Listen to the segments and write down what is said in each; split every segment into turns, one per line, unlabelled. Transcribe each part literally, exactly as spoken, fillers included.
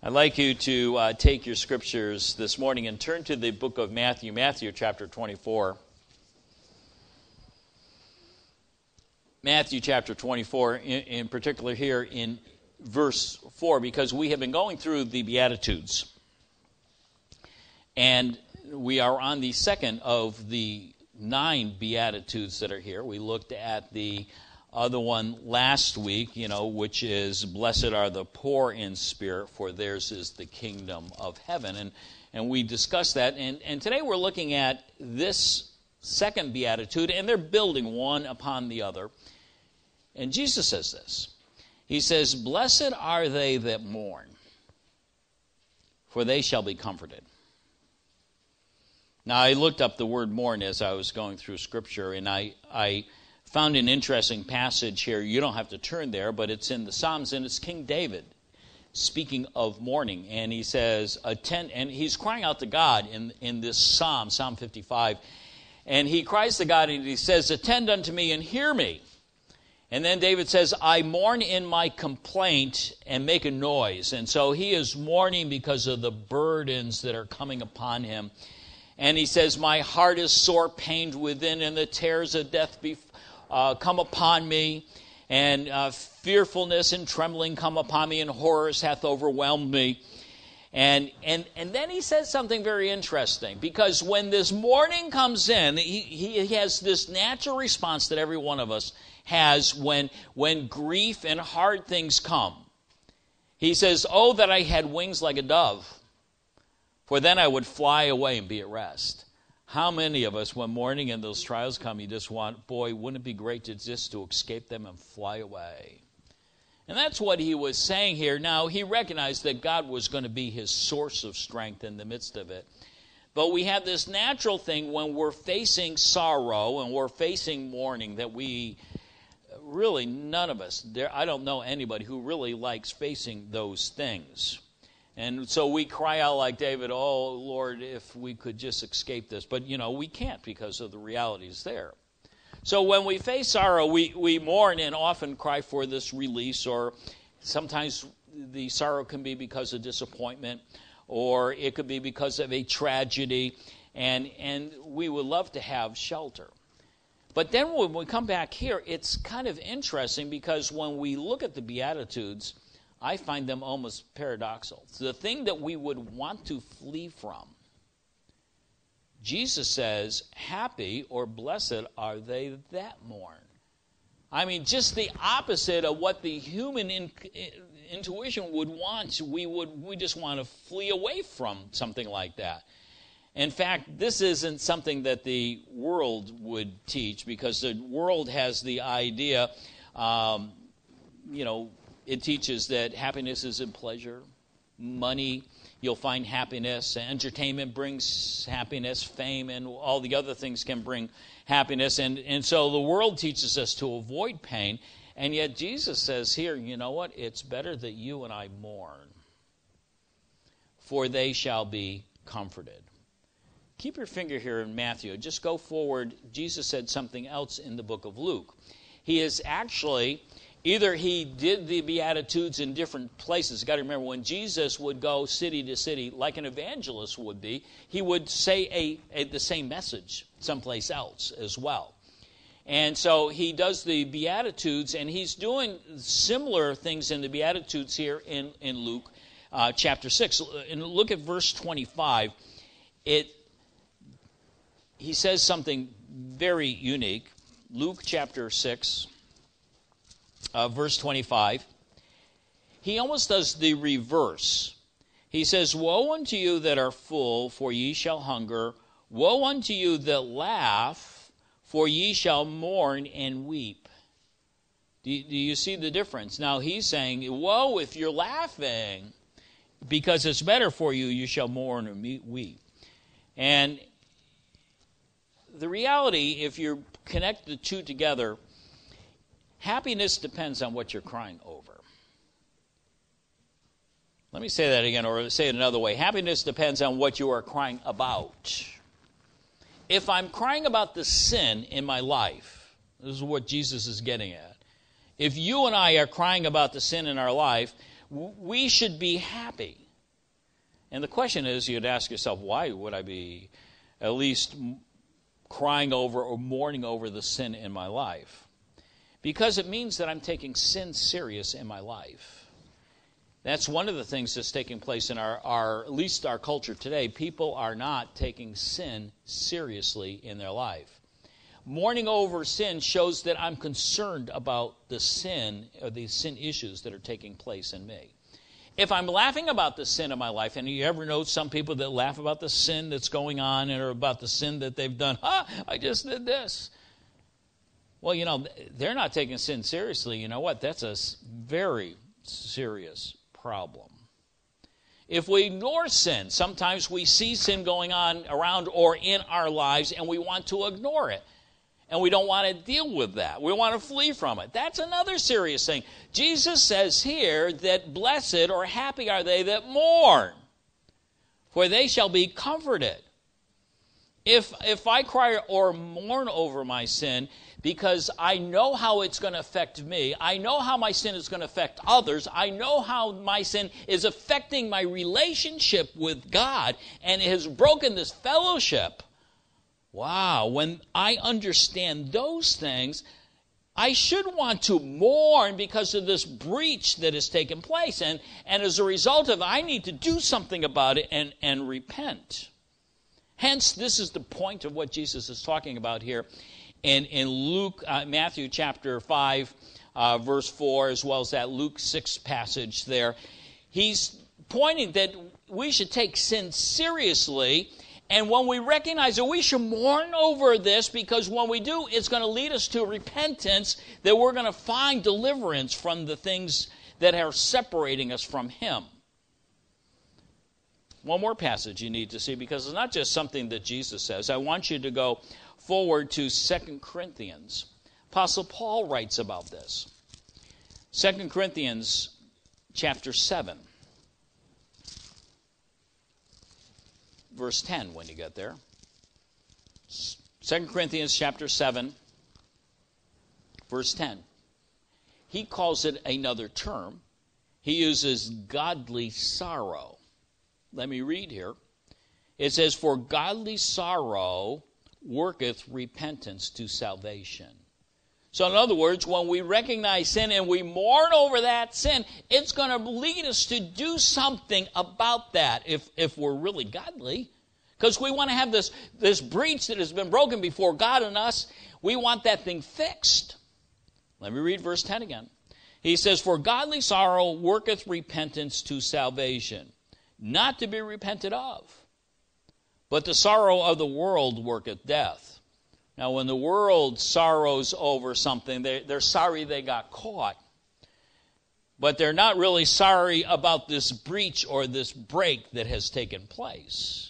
I'd like you to uh, take your scriptures this morning and turn to the book of Matthew, Matthew chapter twenty-four. Matthew chapter twenty-four, in, in particular here in verse four, because we have been going through the Beatitudes. And we are on the second of the nine Beatitudes that are here. We looked at the other one last week, you know, which is, blessed are the poor in spirit, for theirs is the kingdom of heaven. And and we discussed that. And, and today we're looking at this second Beatitude, and they're building one upon the other. And Jesus says this. He says, blessed are they that mourn, for they shall be comforted. Now, I looked up the word mourn as I was going through Scripture, and I, I found an interesting passage here. You don't have to turn there, but it's in the Psalms, and it's King David speaking of mourning. And he says, attend, and he's crying out to God in, in this psalm, Psalm fifty-five. And he cries to God, and he says, attend unto me and hear me. And then David says, I mourn in my complaint and make a noise. And so he is mourning because of the burdens that are coming upon him. And he says, my heart is sore pained within, and the terrors of death be, uh, come upon me. And uh, fearfulness and trembling come upon me, and horrors hath overwhelmed me. And, and, and then he says something very interesting, because when this mourning comes in, he, he has this natural response that every one of us has when, when grief and hard things come. He says, oh, that I had wings like a dove, for then I would fly away and be at rest. How many of us, when mourning and those trials come, you just want, boy, wouldn't it be great to just to escape them and fly away? And that's what he was saying here. Now, he recognized that God was going to be his source of strength in the midst of it. But we have this natural thing when we're facing sorrow and we're facing mourning that we really, none of us, there, I don't know anybody who really likes facing those things. And so we cry out like David, oh, Lord, if we could just escape this. But, you know, we can't because of the realities there. So when we face sorrow, we, we mourn and often cry for this release, or sometimes the sorrow can be because of disappointment, or it could be because of a tragedy, and, and we would love to have shelter. But then when we come back here, it's kind of interesting, because when we look at the Beatitudes, I find them almost paradoxical. The thing that we would want to flee from, Jesus says, happy or blessed are they that mourn. I mean, just the opposite of what the human in, in, intuition would want. We would we just want to flee away from something like that. In fact, this isn't something that the world would teach, because the world has the idea, um, you know, it teaches that happiness is in pleasure, money, you'll find happiness, entertainment brings happiness, fame, and all the other things can bring happiness. And, and so the world teaches us to avoid pain, and yet Jesus says here, you know what? It's better that you and I mourn, for they shall be comforted. Keep your finger here in Matthew. Just go forward. Jesus said something else in the book of Luke. He is actually... Either he did the Beatitudes in different places. You've got to remember, when Jesus would go city to city, like an evangelist would be, he would say a, a, the same message someplace else as well. And so he does the Beatitudes, and he's doing similar things in the Beatitudes here in, in Luke uh, chapter six. And look at verse twenty-five. It, he says something very unique. Luke chapter six. Uh, verse twenty-five, he almost does the reverse. He says, woe unto you that are full, for ye shall hunger. Woe unto you that laugh, for ye shall mourn and weep. Do you, do you see the difference? Now he's saying, woe if you're laughing, because it's better for you, you shall mourn and weep. And the reality, if you connect the two together, happiness depends on what you're crying over. Let me say that again, or say it another way. Happiness depends on what you are crying about. If I'm crying about the sin in my life, this is what Jesus is getting at. If you and I are crying about the sin in our life, we should be happy. And the question is, you'd ask yourself, why would I be at least crying over or mourning over the sin in my life? Because it means that I'm taking sin serious in my life. That's one of the things that's taking place in our, our, at least our culture today. People are not taking sin seriously in their life. Mourning over sin shows that I'm concerned about the sin or the sin issues that are taking place in me. If I'm laughing about the sin of my life, and you ever know some people that laugh about the sin that's going on or about the sin that they've done, ah, I just did this. Well, you know, they're not taking sin seriously. You know what? That's a very serious problem. If we ignore sin, sometimes we see sin going on around or in our lives, and we want to ignore it. And we don't want to deal with that. We want to flee from it. That's another serious thing. Jesus says here that blessed or happy are they that mourn, for they shall be comforted. If, if I cry or mourn over my sin because I know how it's going to affect me, I know how my sin is going to affect others, I know how my sin is affecting my relationship with God and it has broken this fellowship. Wow, when I understand those things, I should want to mourn because of this breach that has taken place. And, and as a result of it, I need to do something about it and, and repent. Hence, this is the point of what Jesus is talking about here in, in Luke, uh, Matthew chapter five, uh, verse four, as well as that Luke six passage there. He's pointing that we should take sin seriously. And when we recognize that we should mourn over this, because when we do, it's going to lead us to repentance, that we're going to find deliverance from the things that are separating us from Him. One more passage you need to see, because it's not just something that Jesus says. I want you to go forward to Second Corinthians. Apostle Paul writes about this. Second Corinthians chapter seven. Verse ten, when you get there. Second Corinthians chapter seven, verse ten. He calls it another term. He uses godly sorrow. Let me read here. It says, for godly sorrow worketh repentance to salvation. So in other words, when we recognize sin and we mourn over that sin, it's going to lead us to do something about that if, if we're really godly. Because we want to have this, this breach that has been broken before God and us. We want that thing fixed. Let me read verse ten again. He says, for godly sorrow worketh repentance to salvation, not to be repented of. But the sorrow of the world worketh death. Now, when the world sorrows over something, they, they're sorry they got caught. But they're not really sorry about this breach or this break that has taken place.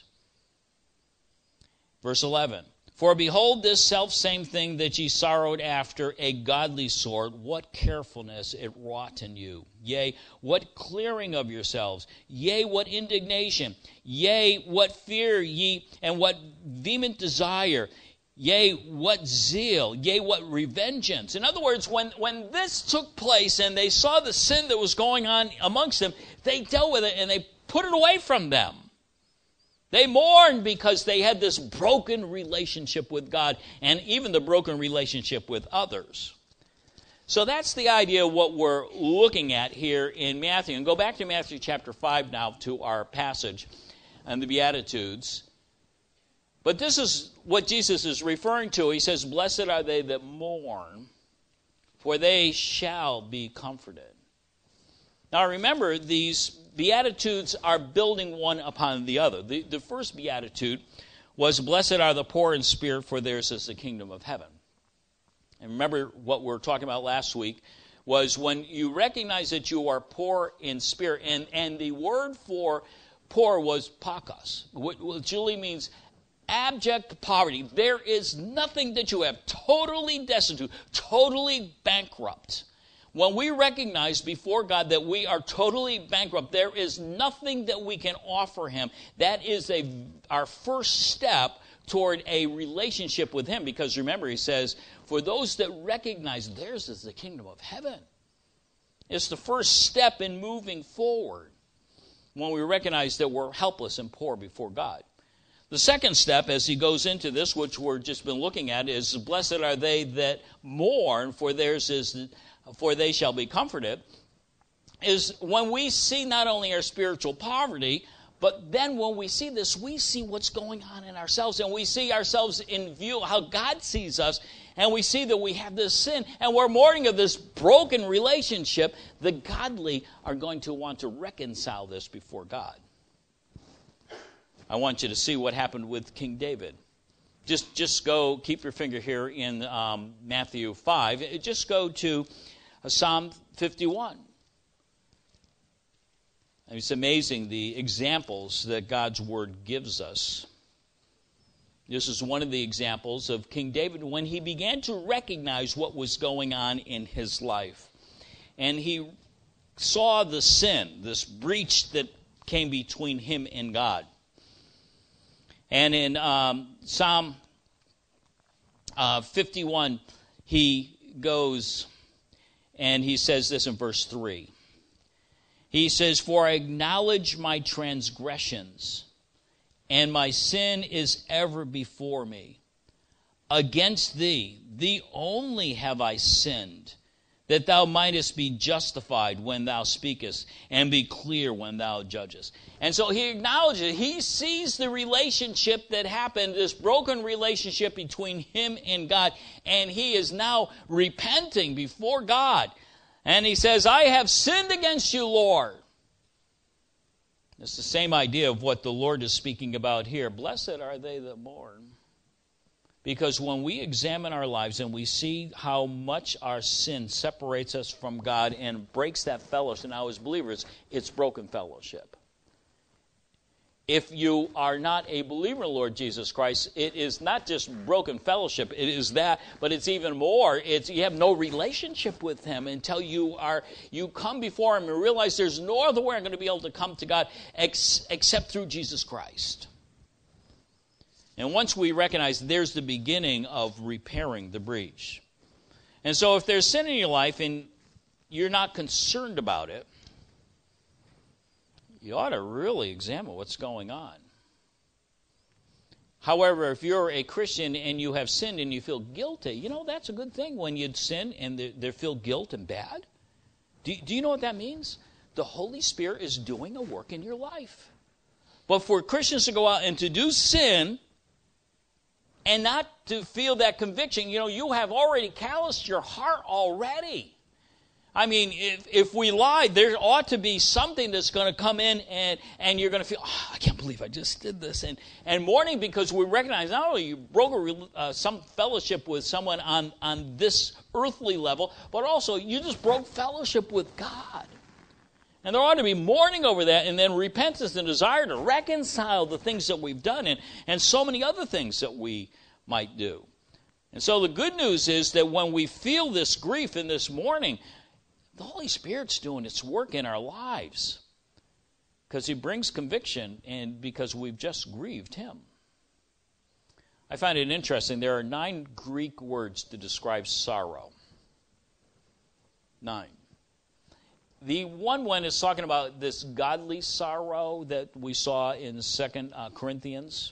Verse eleven. For behold, this selfsame thing that ye sorrowed after, a godly sort, what carefulness it wrought in you. Yea, what clearing of yourselves. Yea, what indignation. Yea, what fear ye, and what vehement desire. Yea, what zeal, yea, what revengeance. In other words, when, when this took place and they saw the sin that was going on amongst them, they dealt with it and they put it away from them. They mourned because they had this broken relationship with God and even the broken relationship with others. So that's the idea of what we're looking at here in Matthew. And go back to Matthew chapter five now to our passage and the Beatitudes. But this is what Jesus is referring to. He says, blessed are they that mourn, for they shall be comforted. Now remember, these Beatitudes are building one upon the other. The, the first Beatitude was, blessed are the poor in spirit, for theirs is the kingdom of heaven. And remember what we were talking about last week was when you recognize that you are poor in spirit, and, and the word for poor was pakos, which really means abject poverty. There is nothing that you have, totally destitute, totally bankrupt. When we recognize before God that we are totally bankrupt, there is nothing that we can offer Him. That is a, our first step toward a relationship with Him. Because remember, He says, for those that recognize theirs is the kingdom of heaven. It's the first step in moving forward. when we recognize that we're helpless and poor before God. The second step, as he goes into this, which we've just been looking at, is blessed are they that mourn, for theirs is, for they shall be comforted. Is when we see not only our spiritual poverty, but then when we see this, we see what's going on in ourselves, and we see ourselves in view how God sees us, and we see that we have this sin, and we're mourning of this broken relationship. The godly are going to want to reconcile this before God. I want you to see what happened with King David. Just, just go, keep your finger here in um, Matthew five. Just go to Psalm fifty-one. It's amazing the examples that God's Word gives us. This is one of the examples of King David when he began to recognize what was going on in his life. And he saw the sin, this breach that came between him and God. And in um, Psalm uh, fifty-one, he goes and he says this in verse three. He says, "For I acknowledge my transgressions, and my sin is ever before me. Against thee, thee only have I sinned, that thou mightest be justified when thou speakest, and be clear when thou judgest." And so he acknowledges, he sees the relationship that happened, this broken relationship between him and God, and he is now repenting before God. And he says, "I have sinned against you, Lord." It's the same idea of what the Lord is speaking about here. Blessed are they that mourn. Because when we examine our lives and we see how much our sin separates us from God and breaks that fellowship, now as believers, it's broken fellowship. If you are not a believer in Lord Jesus Christ, it is not just broken fellowship. It is that, but it's even more. It's you have no relationship with Him until you are you come before Him and realize there's no other way I'm going to be able to come to God ex- except through Jesus Christ. And once we recognize there's the beginning of repairing the breach. And so if there's sin in your life and you're not concerned about it, you ought to really examine what's going on. However, if you're a Christian and you have sinned and you feel guilty, you know, that's a good thing when you sin and they, they feel guilt and bad. Do, do you know what that means? The Holy Spirit is doing a work in your life. But for Christians to go out and to do sin and not to feel that conviction, you know, you have already calloused your heart already. I mean, if, if we lie, there ought to be something that's going to come in and, and you're going to feel, oh, I can't believe I just did this. And, and mourning because we recognize not only you broke a, uh, some fellowship with someone on, on this earthly level, but also you just broke fellowship with God. And there ought to be mourning over that, and then repentance and desire to reconcile the things that we've done and, and so many other things that we might do. And so the good news is that when we feel this grief and this mourning, the Holy Spirit's doing its work in our lives because He brings conviction and because we've just grieved Him. I find it interesting. There are nine Greek words to describe sorrow. Nine. The one one is talking about this godly sorrow that we saw in Second Corinthians.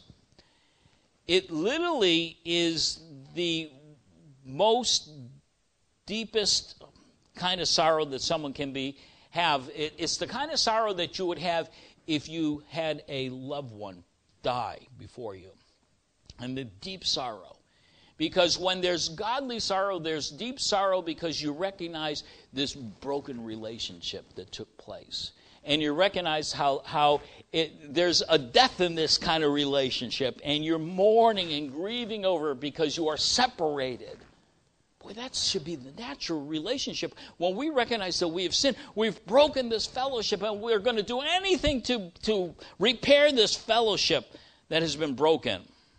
It literally is the most deepest kind of sorrow that someone can be have. It, it's the kind of sorrow that you would have if you had a loved one die before you. And the deep sorrow. Because when there's godly sorrow, there's deep sorrow because you recognize this broken relationship that took place. And you recognize how, how it, there's a death in this kind of relationship. And you're mourning and grieving over it because you are separated. Boy, that should be the natural relationship. When we recognize that we have sinned, we've broken this fellowship, and we're going to do anything to, to repair this fellowship that has been broken.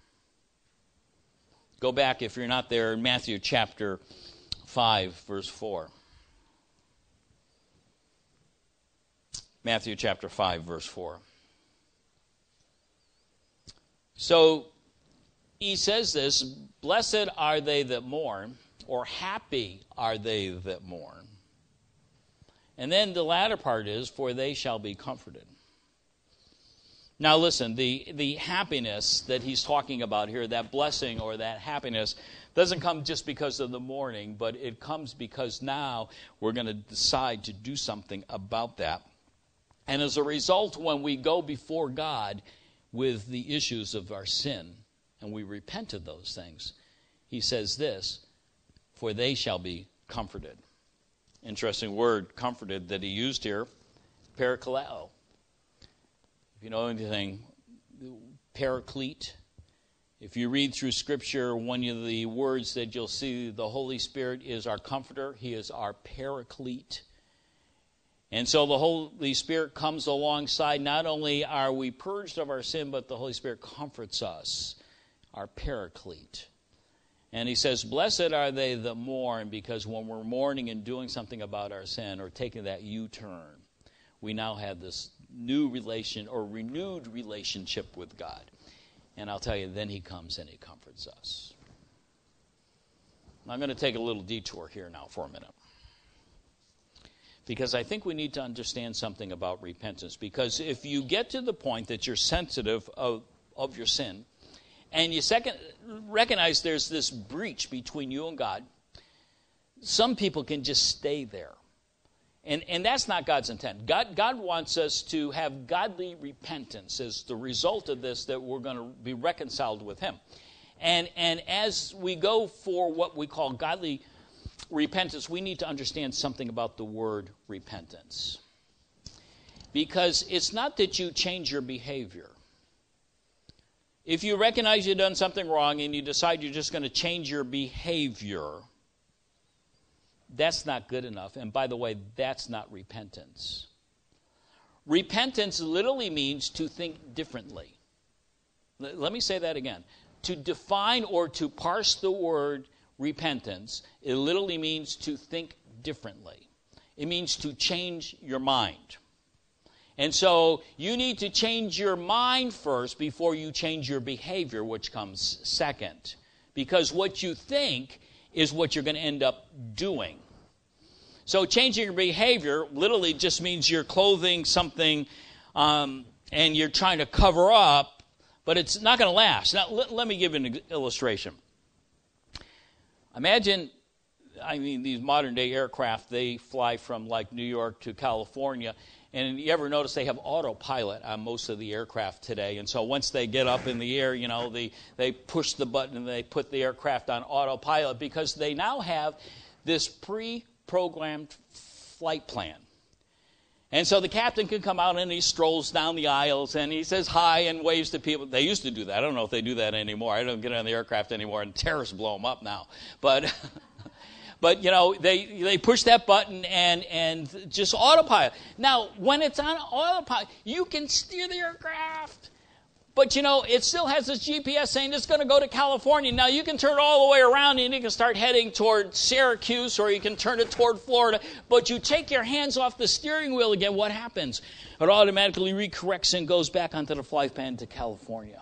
Go back, if you're not there, in Matthew chapter five, verse four. Matthew chapter five, verse four. So, he says this, "Blessed are they that mourn," or happy are they that mourn. And then the latter part is, "For they shall be comforted." Now listen, the, the happiness that he's talking about here, that blessing or that happiness, doesn't come just because of the morning, but it comes because now we're going to decide to do something about that. And as a result, when we go before God with the issues of our sin, and we repent of those things, he says this, for they shall be comforted. Interesting word, comforted, that he used here, parakaleo. If you know anything, paraclete. If you read through Scripture, one of the words that you'll see, the Holy Spirit is our comforter. He is our paraclete. And so the Holy Spirit comes alongside. Not only are we purged of our sin, but the Holy Spirit comforts us, our paraclete. And he says, blessed are they that mourn, because when we're mourning and doing something about our sin or taking that U-turn, we now have this new relation or renewed relationship with God. And I'll tell you, then he comes and he comforts us. I'm going to take a little detour here now for a minute, because I think we need to understand something about repentance. Because if you get to the point that you're sensitive of, of your sin, and you second recognize there's this breach between you and God, some people can just stay there. And, and that's not God's intent. God, God wants us to have godly repentance as the result of this, that we're going to be reconciled with him. And, and as we go for what we call godly repentance, we need to understand something about the word repentance. Because it's not that you change your behavior. If you recognize you've done something wrong and you decide you're just going to change your behavior, that's not good enough. And by the way, that's not repentance. Repentance literally means to think differently. Let me say that again. To define or to parse the word repentance, it literally means to think differently. It means to change your mind. And so you need to change your mind first before you change your behavior, which comes second. Because what you think is what you're going to end up doing. So changing your behavior literally just means you're clothing something um, and you're trying to cover up, but it's not going to last. Now, let, let me give you an illustration. Imagine, I mean, these modern-day aircraft, they fly from like New York to California. And you ever notice they have autopilot on most of the aircraft today? And so once they get up in the air, you know, they, they push the button and they put the aircraft on autopilot, because they now have this pre-programmed flight plan. And so the captain can come out and he strolls down the aisles and he says hi and waves to people. They used to do that. I don't know if they do that anymore. I don't get on the aircraft anymore, and terrorists blow them up now. But... But, you know, they, they push that button and, and just autopilot. Now, when it's on autopilot, you can steer the aircraft. But, you know, it still has this G P S saying it's going to go to California. Now, you can turn it all the way around and you can start heading toward Syracuse, or you can turn it toward Florida. But you take your hands off the steering wheel again, what happens? It automatically recorrects and goes back onto the flight plan to California.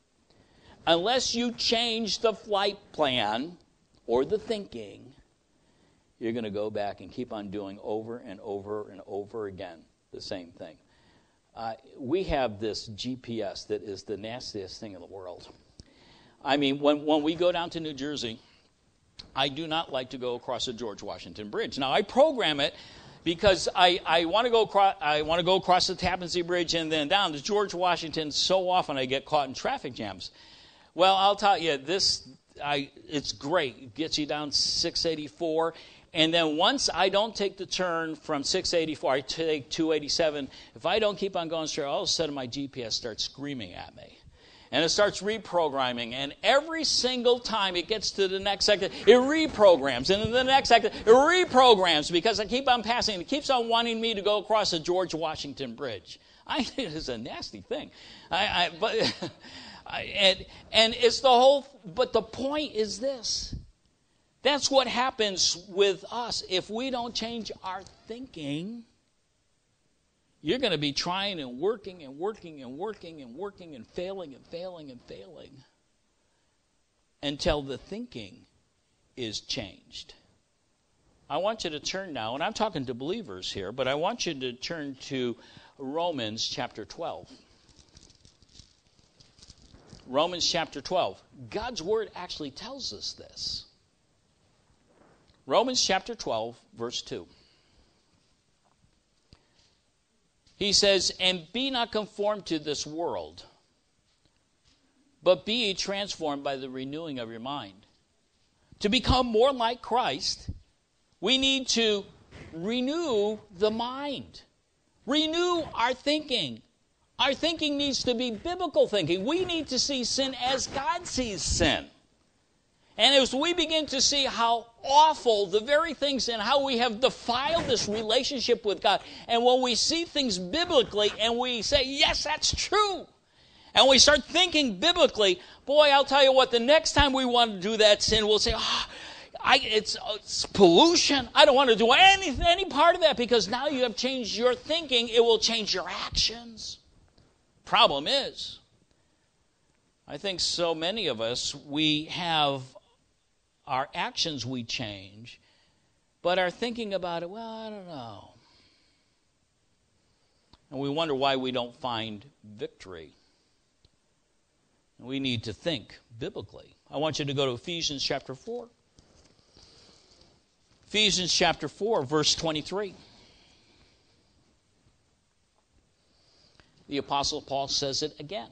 Unless you change the flight plan or the thinking, you're going to go back and keep on doing over and over and over again the same thing. Uh, we have this G P S that is the nastiest thing in the world. I mean, when, when we go down to New Jersey, I do not like to go across the George Washington Bridge. Now, I program it because I, I want to go across, I want to go across the Tappan Zee Bridge and then down to George Washington. So often I get caught in traffic jams. Well, I'll tell you, this I it's great. It gets you down six eighty-four. And then once I don't take the turn from six eighty-four, I take two eighty-seven. If I don't keep on going straight, all of a sudden my G P S starts screaming at me. And it starts reprogramming. And every single time it gets to the next sector, it reprograms. And in the next sector, it reprograms, because I keep on passing. It keeps on wanting me to go across the George Washington Bridge. I think it's a nasty thing. I, I, but, I, and, and it's the whole, but the point is this. That's what happens with us. If we don't change our thinking, you're going to be trying and working and working and working and working and failing and failing and failing until the thinking is changed. I want you to turn now, and I'm talking to believers here, but I want you to turn to Romans chapter twelve. Romans chapter twelve. God's word actually tells us this. Romans chapter twelve, verse two. He says, and be not conformed to this world, but be ye transformed by the renewing of your mind. To become more like Christ, we need to renew the mind. Renew our thinking. Our thinking needs to be biblical thinking. We need to see sin as God sees sin. And as we begin to see how awful the very things and how we have defiled this relationship with God, and when we see things biblically and we say, yes, that's true, and we start thinking biblically, boy, I'll tell you what, the next time we want to do that sin, we'll say, oh, I, it's, it's pollution. I don't want to do any, any part of that, because now you have changed your thinking. It will change your actions. Problem is, I think so many of us, we have our actions we change, but our thinking about it, well, I don't know. And we wonder why we don't find victory. We need to think biblically. I want you to go to Ephesians chapter four. Ephesians chapter four, verse twenty-three. The Apostle Paul says it again.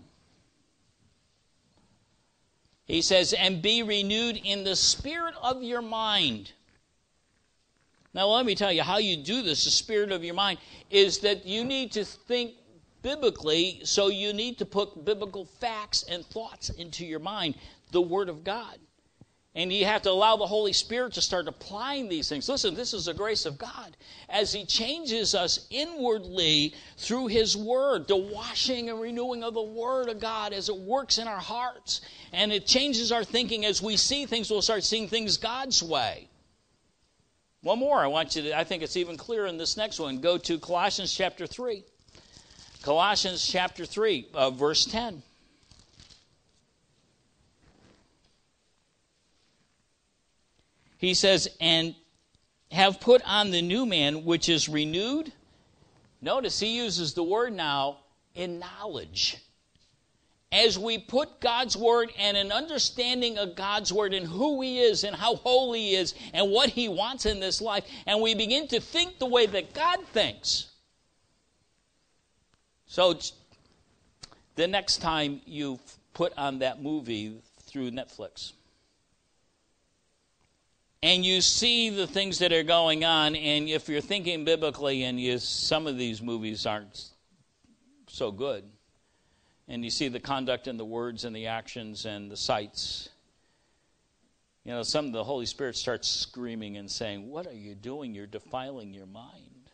He says, and be renewed in the spirit of your mind. Now, let me tell you how you do this, the spirit of your mind, is that you need to think biblically, so you need to put biblical facts and thoughts into your mind, the Word of God. And you have to allow the Holy Spirit to start applying these things. Listen, this is the grace of God. As He changes us inwardly through His Word, the washing and renewing of the Word of God as it works in our hearts. And it changes our thinking. As we see things, we'll start seeing things God's way. One more I want you to, I think it's even clearer in this next one. Go to Colossians chapter three. Colossians chapter three, uh, verse ten. He says, and have put on the new man, which is renewed. Notice he uses the word now, in knowledge. As we put God's word and an understanding of God's word and who He is and how holy He is and what He wants in this life, and we begin to think the way that God thinks. So the next time you put on that movie through Netflix, and you see the things that are going on, and if you're thinking biblically, and you, some of these movies aren't so good, and you see the conduct and the words and the actions and the sights, you know, some of the Holy Spirit starts screaming and saying, what are you doing? You're defiling your mind.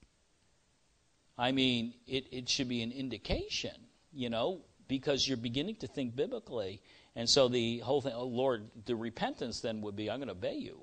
I mean, it, it should be an indication, you know, because you're beginning to think biblically. And so the whole thing, oh Lord, the repentance then would be, I'm going to obey you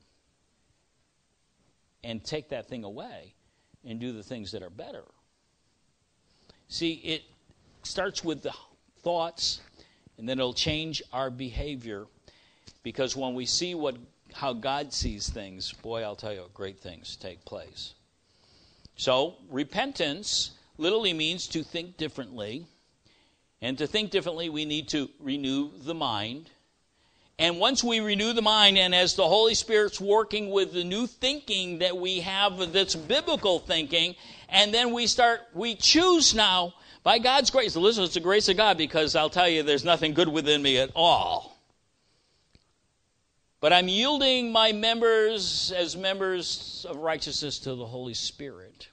and take that thing away and do the things that are better. See, it starts with the thoughts, and then it'll change our behavior, because when we see what how God sees things, boy, I'll tell you, great things take place. So repentance literally means to think differently. And to think differently, we need to renew the mind. And once we renew the mind, and as the Holy Spirit's working with the new thinking that we have that's biblical thinking, and then we start, we choose now, by God's grace. Listen, it's the grace of God, because I'll tell you, there's nothing good within me at all. But I'm yielding my members as members of righteousness to the Holy Spirit.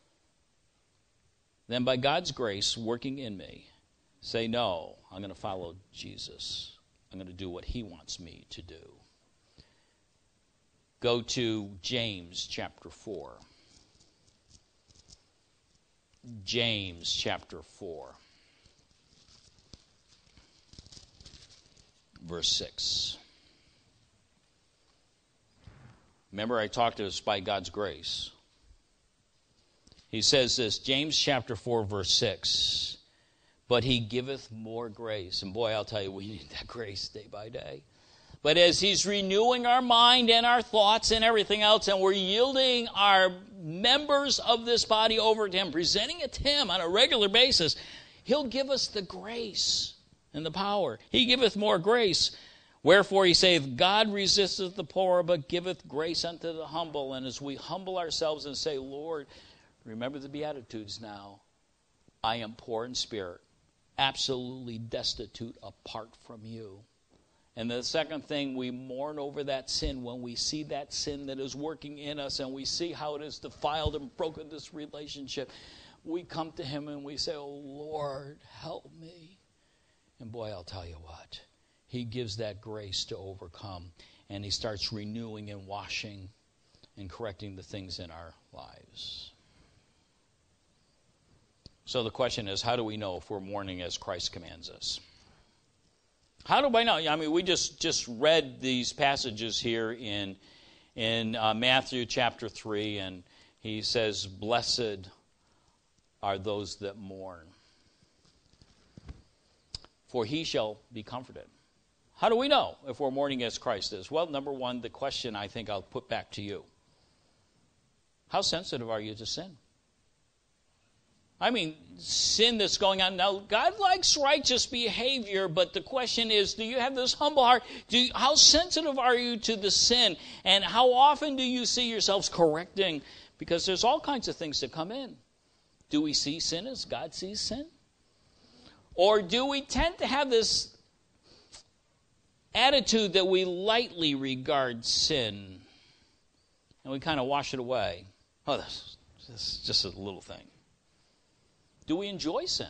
Then by God's grace working in me, say, no, I'm going to follow Jesus. I'm going to do what He wants me to do. Go to James chapter four. James chapter four. Verse six. Remember, I talked to us by God's grace. He says this, James chapter four, verse six. But He giveth more grace. And boy, I'll tell you, we need that grace day by day. But as He's renewing our mind and our thoughts and everything else, and we're yielding our members of this body over to Him, presenting it to Him on a regular basis, He'll give us the grace and the power. He giveth more grace. Wherefore he saith, God resisteth the poor, but giveth grace unto the humble. And as we humble ourselves and say, Lord, remember the Beatitudes now. I am poor in spirit, absolutely destitute apart from you. And the second thing, we mourn over that sin when we see that sin that is working in us and we see how it has defiled and broken this relationship. We come to him and we say, oh, Lord, help me. And boy, I'll tell you what. He gives that grace to overcome, and he starts renewing and washing and correcting the things in our lives. So the question is, how do we know if we're mourning as Christ commands us? How do I know? I mean, we just, just read these passages here in, in uh, Matthew chapter three, and he says, blessed are those that mourn, for he shall be comforted. How do we know if we're mourning as Christ is? Well, number one, the question I think I'll put back to you. How sensitive are you to sin? I mean, sin that's going on. Now, God likes righteous behavior, but the question is, do you have this humble heart? Do you, how sensitive are you to the sin? And how often do you see yourselves correcting? Because there's all kinds of things that come in. Do we see sin as God sees sin? Or do we tend to have this attitude that we lightly regard sin and we kind of wash it away? Oh, this, this is just a little thing. Do we enjoy sin?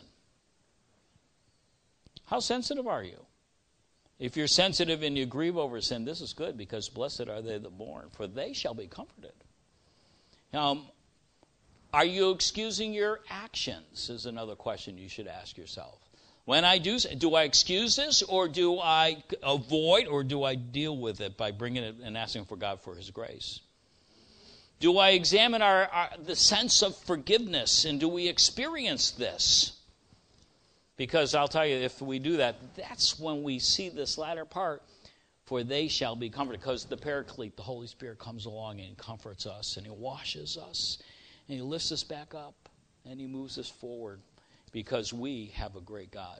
How sensitive are you? If you're sensitive and you grieve over sin, this is good, because blessed are they that mourn, for they shall be comforted. Um, are you excusing your actions is another question you should ask yourself. When I do, do I excuse this, or do I avoid, or do I deal with it by bringing it and asking for God for his grace? Do I examine our, our the sense of forgiveness, and do we experience this? Because I'll tell you, if we do that, that's when we see this latter part, for they shall be comforted, because the Paraclete, the Holy Spirit, comes along and comforts us, and he washes us, and he lifts us back up, and he moves us forward. Because we have a great God.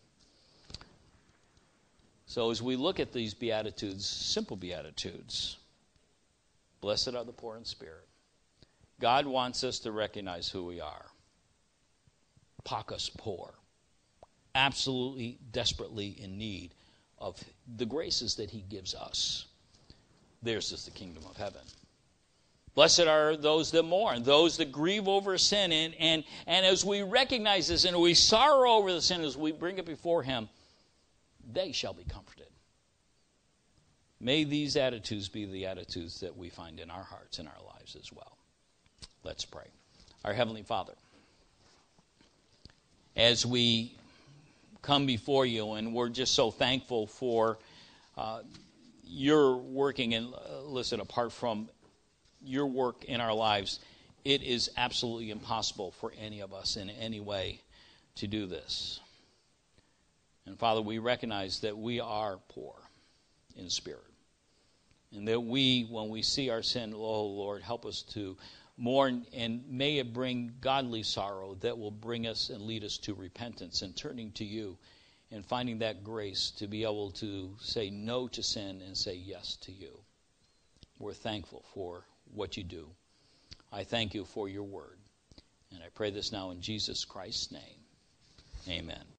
So as we look at these Beatitudes, simple Beatitudes, blessed are the poor in spirit. God wants us to recognize who we are. Pakos poor. Absolutely, desperately in need of the graces that he gives us. Theirs is the kingdom of heaven. Blessed are those that mourn, those that grieve over sin. And, and, and as we recognize this and we sorrow over the sin, as we bring it before him, they shall be comforted. May these attitudes be the attitudes that we find in our hearts and our lives as well. Let's pray. Our Heavenly Father, as we come before you, and we're just so thankful for uh, your working, and uh, listen, apart from your work in our lives, it is absolutely impossible for any of us in any way to do this. And Father, we recognize that we are poor in spirit, and that we, when we see our sin, oh Lord, help us to mourn, and may it bring godly sorrow that will bring us and lead us to repentance and turning to you and finding that grace to be able to say no to sin and say yes to you. We're thankful for what you do. I thank you for your word. And I pray this now in Jesus Christ's name. Amen.